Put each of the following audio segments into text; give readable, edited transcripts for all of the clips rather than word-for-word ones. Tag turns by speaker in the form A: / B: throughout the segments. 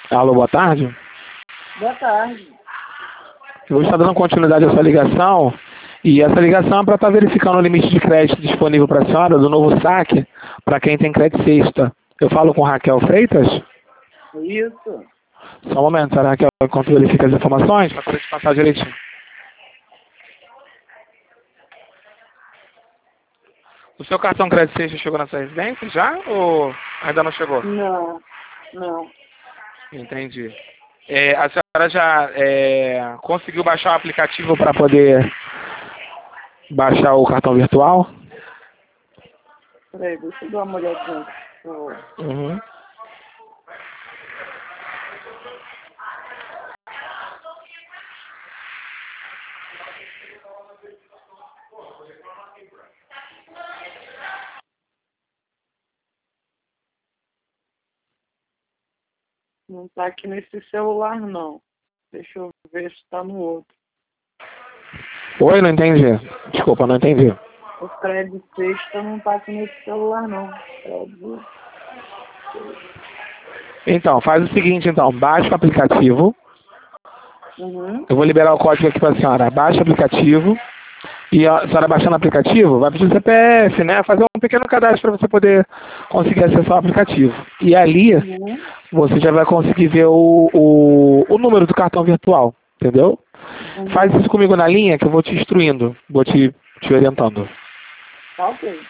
A: Alô, boa tarde.
B: Boa tarde.
A: Eu vou estar dando continuidade a essa ligação. E essa ligação é para estar verificando o limite de crédito disponível para a senhora do novo saque para quem tem crédito sexta. Eu falo com Raquel Freitas?
B: Isso.
A: Só um momento, senhora Raquel, enquanto verifica as informações, para poder te passar direitinho. O seu cartão crédito sexta chegou nessa residência já ou ainda não chegou?
B: Não, não.
A: Entendi. A senhora já conseguiu baixar o aplicativo para poder baixar o cartão virtual?
B: Peraí, deixa eu dar uma olhadinha.
A: Uhum.
B: Não tá aqui nesse celular, não. Deixa eu ver se tá no outro.
A: Oi, não entendi. Desculpa, não entendi.
B: O crédito sexta não tá aqui nesse celular, não. Crédito.
A: Então, faz o seguinte, então, baixa o aplicativo.
B: Uhum.
A: Eu vou liberar o código aqui para a senhora. Baixa o aplicativo. E a senhora baixando o aplicativo, vai pedir o CPF, né? Fazer um pequeno cadastro para você poder conseguir acessar o aplicativo. E ali,
B: Uhum.
A: você já vai conseguir ver o número do cartão virtual, entendeu? Faz
B: Uhum.
A: isso comigo na linha que eu vou te instruindo, vou te orientando.
B: Tá ok.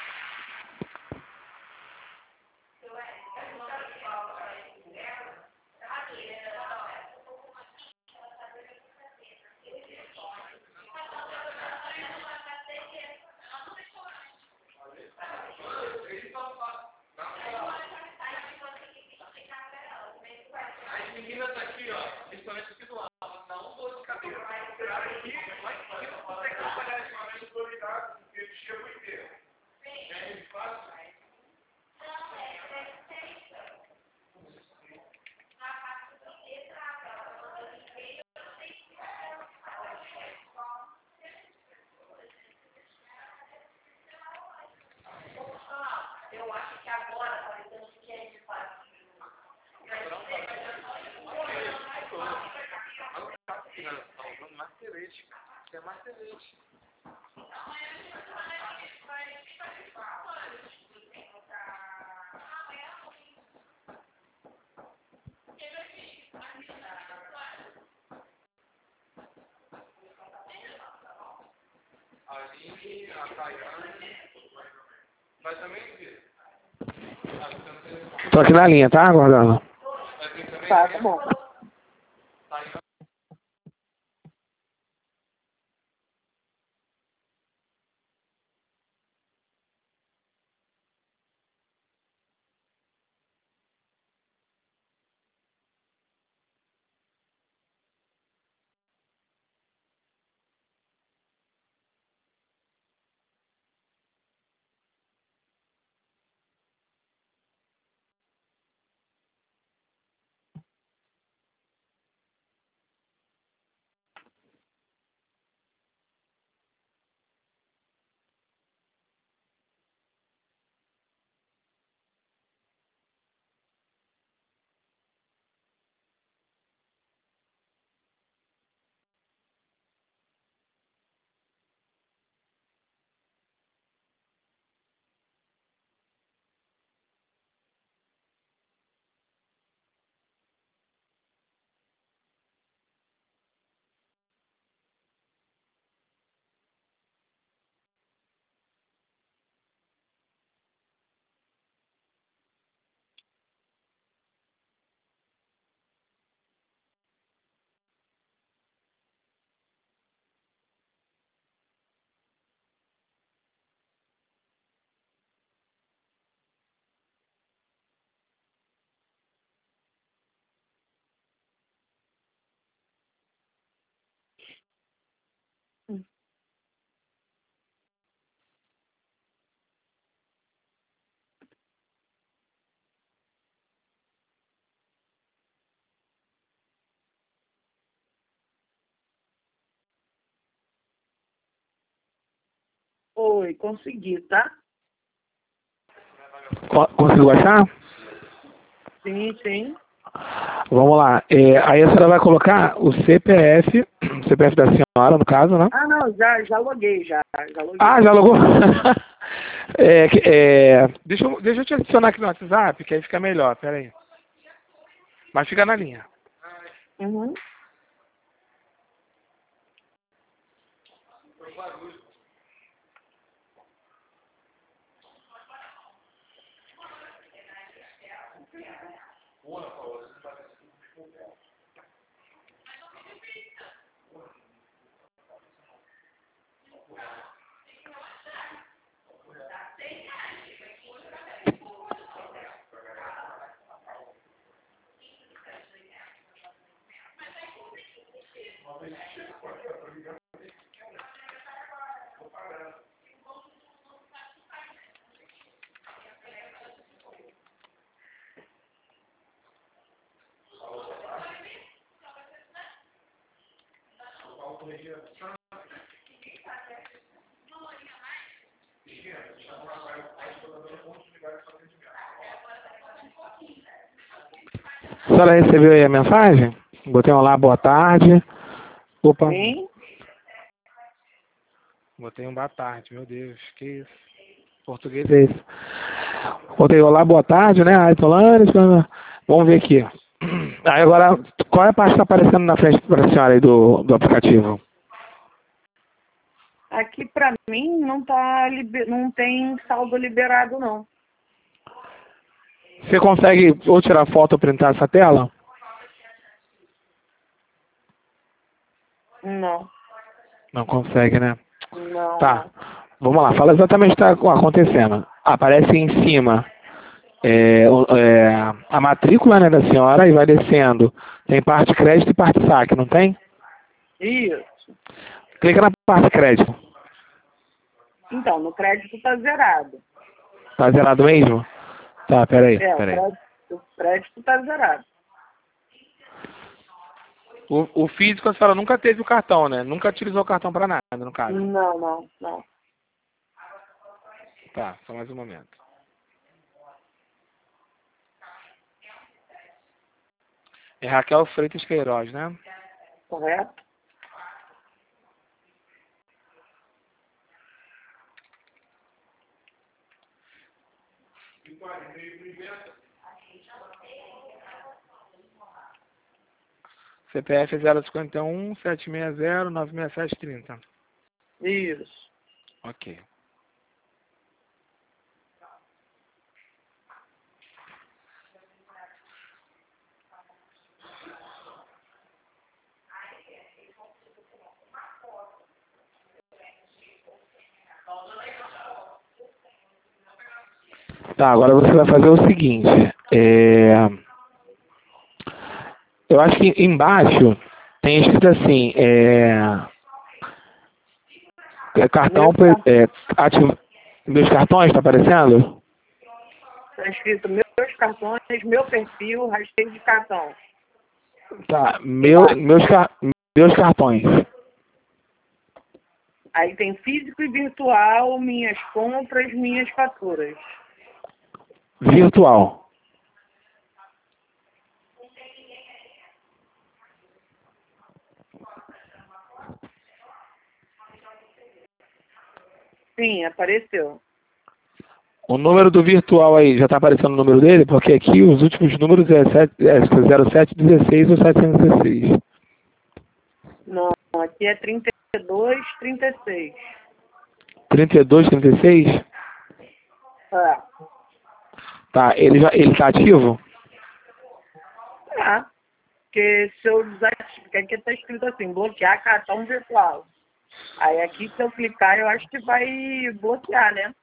A: Tô aqui na linha, tá? Aguardando.
B: Tá bom. Oi, consegui, tá?
A: Conseguiu achar?
B: Sim, sim.
A: Vamos lá. Aí a senhora vai colocar o CPF, CPF da senhora, no caso, né?
B: Ah, não, já loguei, já loguei.
A: Ah, já logou? Deixa eu te adicionar aqui no WhatsApp, que aí fica melhor, pera aí. Mas fica na linha.
B: Uhum.
A: A senhora recebeu aí a mensagem? Botei um olá, boa tarde. Opa,
B: Sim?
A: botei um boa tarde, meu Deus, que isso? Português é isso. Botei olá, boa tarde, né? Aí, Tolanes, vamos ver aqui. Aí agora, qual é a parte que está aparecendo na frente para a senhora aí do aplicativo?
B: Aqui pra mim não tem saldo liberado, não.
A: Você consegue ou tirar foto ou printar essa tela?
B: Não,
A: Não consegue, né? Tá,
B: não.
A: vamos lá, fala exatamente o que está acontecendo. Aparece em cima a matrícula, né, da senhora e vai descendo. Tem parte crédito e parte saque, não tem?
B: Isso.
A: Clica na parte crédito.
B: Então, no crédito tá zerado.
A: Tá zerado mesmo? Tá, peraí.
B: O crédito tá zerado.
A: O físico a senhora nunca teve o cartão, né? Nunca utilizou o cartão para nada, no caso.
B: Não.
A: Tá, só mais um momento. É Raquel Freitas Queiroz, né?
B: Correto?
A: CPF é 051 760 96730.
B: Isso.
A: Ok. Tá, agora você vai fazer o seguinte. Eu acho que embaixo tem escrito assim, cartão, ativo, meus cartões, tá aparecendo?
B: Tá escrito meus cartões, meu perfil, rastreio de cartão.
A: Tá,
B: Embaixo.
A: meus cartões.
B: Aí tem físico e virtual, minhas compras, minhas faturas.
A: Virtual.
B: Sim, apareceu.
A: O número do virtual aí, já tá aparecendo o número dele? Porque aqui os últimos números é 0716 ou 716.
B: Não, aqui é 32, 36.
A: 32, 36?
B: É.
A: Tá, ele tá ativo?
B: Tá. Porque se eu desativar, aqui tá escrito assim, bloquear cartão virtual. Aí aqui se eu clicar, eu acho que vai bloquear, né?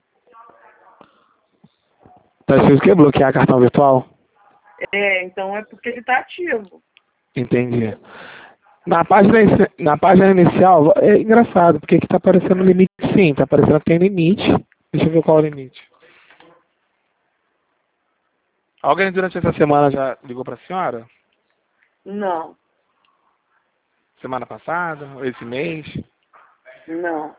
A: Tá escrito o quê? Bloquear cartão virtual?
B: Então é porque ele tá ativo.
A: Entendi. Na página inicial, é engraçado, porque aqui tá aparecendo limite sim, tá aparecendo que tem limite. Deixa eu ver qual é o limite. Alguém durante essa semana já ligou pra senhora?
B: Não,
A: Semana passada? Ou esse mês?
B: não.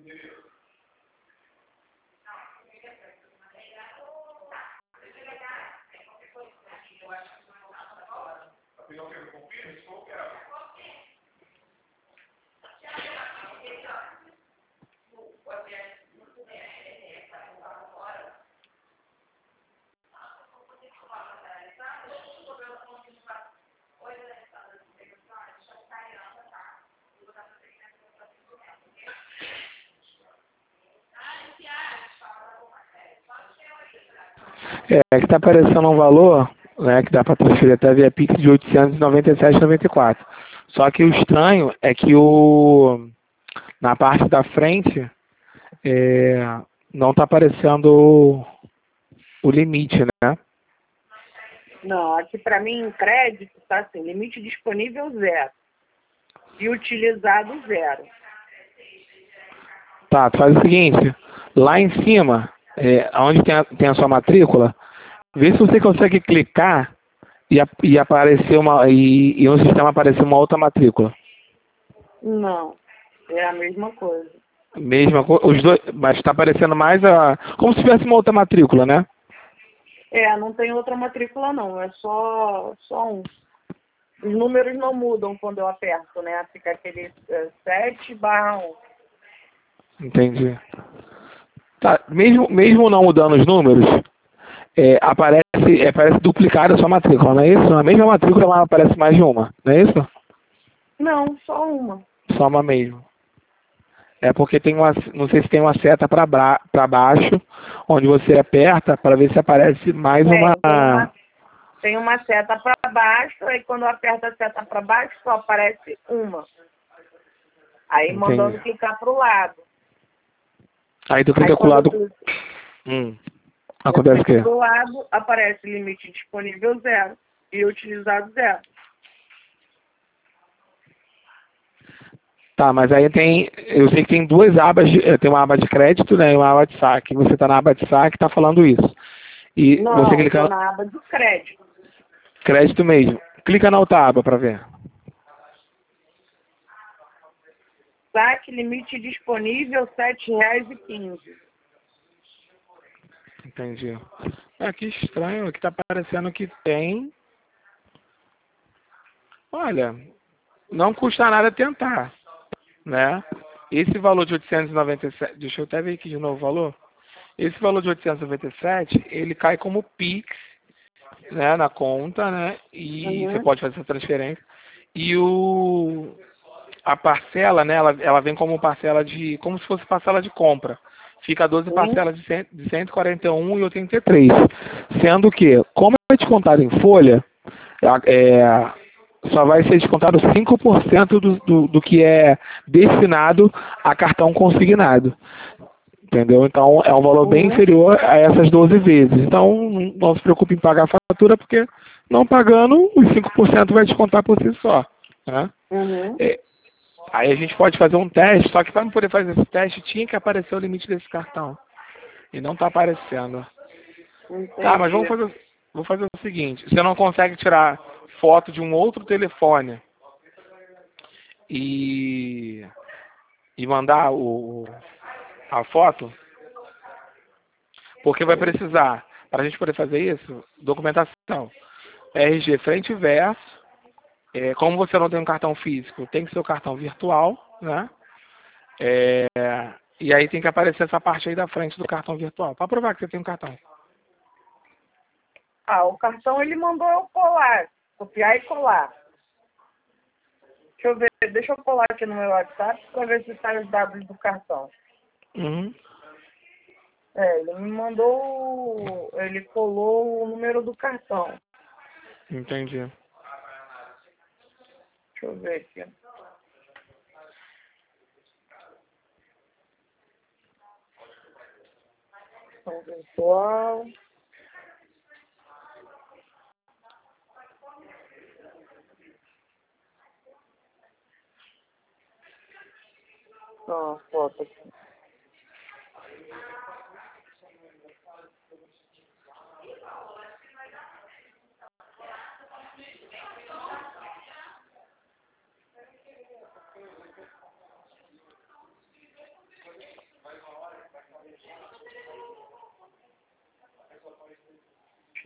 A: É que está aparecendo um valor, né, que dá para transferir até via Pix de 897,94. Só que o estranho é que na parte da frente é, não está aparecendo o limite, né?
B: Não, aqui para mim em crédito tá assim, limite disponível 0 e utilizado 0.
A: Tá, tu faz o seguinte, lá em cima, onde tem a sua matrícula, vê se você consegue clicar e aparecer e no sistema aparecer uma outra matrícula.
B: Não, é a mesma coisa.
A: Mesma coisa, os dois, mas está aparecendo mais como se tivesse uma outra matrícula, né?
B: Não tem outra matrícula não, é só um. Os números não mudam quando eu aperto, né? Fica aquele 7/1.
A: Entendi. Tá, mesmo não mudando os números, aparece duplicada a sua matrícula, não é isso? A mesma matrícula, mas aparece mais de uma, não é isso?
B: Não, só uma.
A: Só uma mesmo. É porque não sei se tem uma seta para baixo, onde você aperta para ver se aparece mais uma.
B: Tem uma seta para baixo, aí quando eu aperto a seta para baixo, só aparece uma. Aí
A: Entendi.
B: mandando clicar para o lado.
A: Aí tu clica pro lado. Acontece o quê?
B: Do lado aparece limite disponível 0 e utilizado 0.
A: Tá, mas aí eu sei que tem duas abas, tem uma aba de crédito, né, e uma aba de saque. Você está na aba de saque, está falando isso. E
B: Não,
A: você clica
B: tô na aba de crédito.
A: crédito mesmo. Clica na outra aba para ver.
B: Saque limite disponível R$ 7,15.
A: Entendi. Que estranho, aqui tá parecendo que tem. Olha, não custa nada tentar, né? Esse valor de 897, deixa eu até ver aqui de novo o valor. Esse valor de 897, ele cai como Pix, né, na conta, né? E você pode fazer essa transferência. E a parcela, né, ela vem como parcela como se fosse parcela de compra. Fica 12 parcelas de 141,83. Sendo que, como é descontado em folha, só vai ser descontado 5% do que é destinado a cartão consignado. Entendeu? Então é um valor bem inferior a essas 12 vezes. Então não se preocupe em pagar a fatura, porque não pagando, os 5% vai descontar por si só. Né? Aí a gente pode fazer um teste, só que para não poder fazer esse teste tinha que aparecer o limite desse cartão. E não está aparecendo.
B: Entendi.
A: Tá, mas vou fazer o seguinte, você não consegue tirar foto de um outro telefone e mandar a foto? Porque vai precisar, para a gente poder fazer isso, documentação. RG frente e verso. Como você não tem um cartão físico, tem que ser o cartão virtual, né? E aí tem que aparecer essa parte aí da frente do cartão virtual, para provar que você tem um cartão.
B: O cartão ele mandou eu colar, copiar e colar. Deixa eu ver, deixa eu colar aqui no meu WhatsApp para ver se sai os dados do cartão. Ele me mandou, ele colou o número do cartão.
A: Entendi.
B: Deixa eu ver aqui. Cartão virtual. Foto aqui.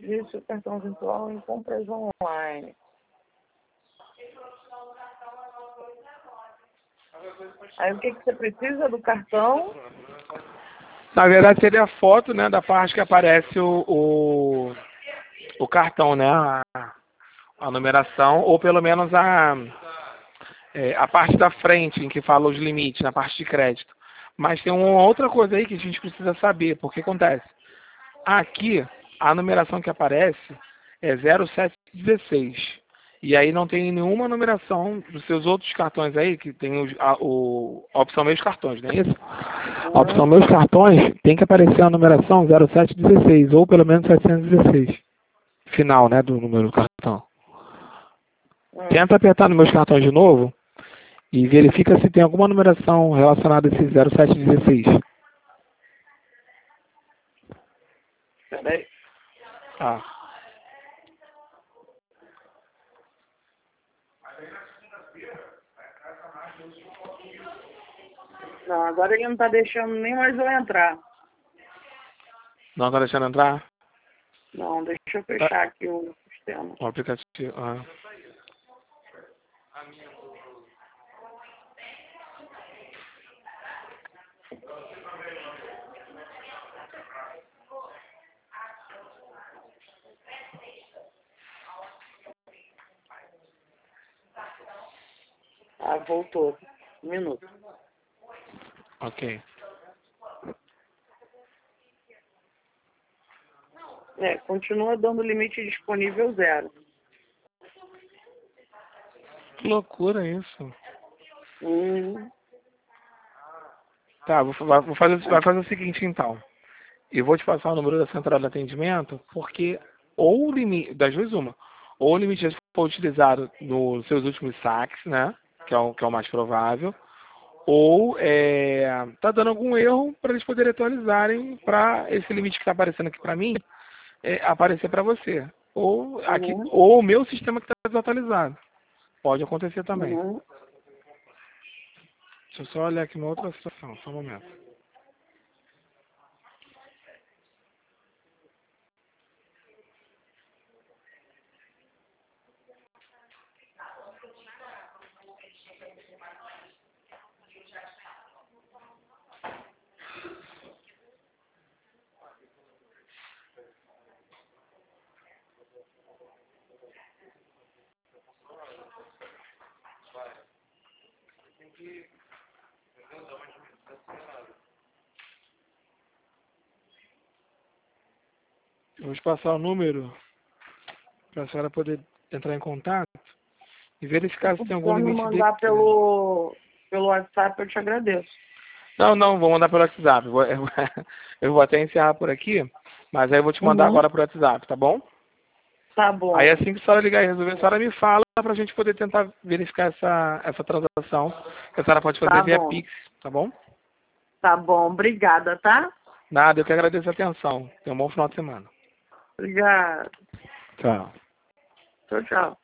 B: Disse o cartão virtual em compras online. Aí o que você precisa do cartão?
A: Na verdade seria a foto, né, da parte que aparece o cartão, né, a numeração, ou pelo menos a parte da frente em que fala os limites, na parte de crédito. Mas tem uma outra coisa aí que a gente precisa saber, porque acontece. Aqui, a numeração que aparece é 0716. E aí não tem nenhuma numeração dos seus outros cartões aí, que tem a opção meus cartões, não é isso? A opção meus cartões tem que aparecer a numeração 0716, ou pelo menos 716. Final, né, do número do cartão. Tenta apertar nos meus cartões de novo e verifica se tem alguma numeração relacionada a esse 0716.
B: Peraí.
A: Ah.
B: Não, agora ele não tá deixando nem mais eu entrar.
A: Não está deixando entrar?
B: Não, deixa eu fechar aqui o sistema.
A: O aplicativo. Ah.
B: Ah, voltou. Um minuto.
A: Ok.
B: Continua dando limite disponível 0.
A: Que loucura isso. Tá, vai fazer o seguinte então. Eu vou te passar o número da central de atendimento, porque ou o limite, das duas uma, ou o limite já foi utilizado nos seus últimos saques, né? Que é o mais provável, ou tá dando algum erro para eles poderem atualizarem para esse limite que está aparecendo aqui para mim aparecer para você. Ou o meu sistema que está desatualizado. Pode acontecer também. Deixa eu só olhar aqui uma outra situação, só um momento. Eu vou te passar o número para a senhora poder entrar em contato e verificar se tem algum limite.
B: Se mandar pelo WhatsApp, eu te agradeço.
A: Não, vou mandar pelo WhatsApp. Eu vou até encerrar por aqui, mas aí eu vou te mandar agora pelo WhatsApp, tá bom?
B: Tá bom.
A: Aí assim que a senhora ligar e resolver, a senhora me fala para a gente poder tentar verificar essa transação, que a senhora pode fazer via Pix, tá bom?
B: Tá bom, obrigada, tá?
A: Nada, eu que agradeço a atenção. Tenha um bom final de semana.
B: Obrigada.
A: Tchau.
B: Tchau, tchau.